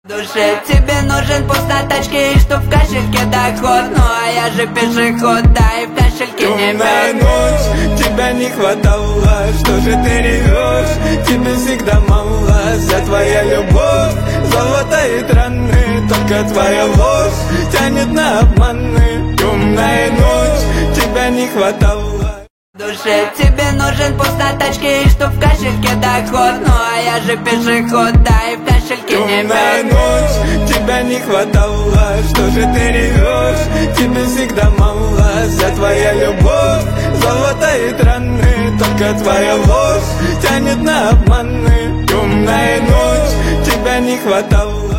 Душе тебе нужен пуст на тачке и чтоб в кошельке доход. Ну а я же пешеход, да и в кошельке не Темная мед. ночь, тебя не хватало. Что же ты ревешь? Тебе всегда мало. Вся твоя любовь, золото и траны. Только твоя ложь тянет на обманы. Темная ночь, тебя не хватало. Душе тебе нужен пуст на тачке и чтоб в кошельке доход. Ну а я же пешеход, да и в кошельке не Темная мед. ночь, тебя не хватало. Что же ты ревешь? Тебе всегда мало. Вся твоя любовь, золото и траны. Только твоя ложь тянет на обманы. Темная ночь, тебя не хватало.